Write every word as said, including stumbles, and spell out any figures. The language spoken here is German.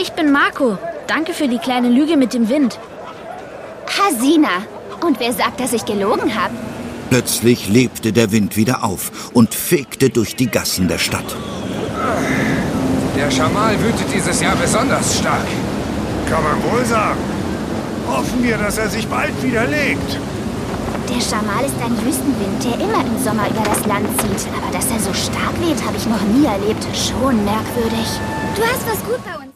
Ich bin Marco. Danke für die kleine Lüge mit dem Wind. Hasina. Und wer sagt, dass ich gelogen habe? Plötzlich lebte der Wind wieder auf und fegte durch die Gassen der Stadt. Der Schamal wütet dieses Jahr besonders stark. Kann man wohl sagen. Hoffen wir, dass er sich bald widerlegt. Der Schamal ist ein Wüstenwind, der immer im Sommer über das Land zieht. Aber dass er so stark weht, habe ich noch nie erlebt. Schon merkwürdig. Du hast was gut bei uns.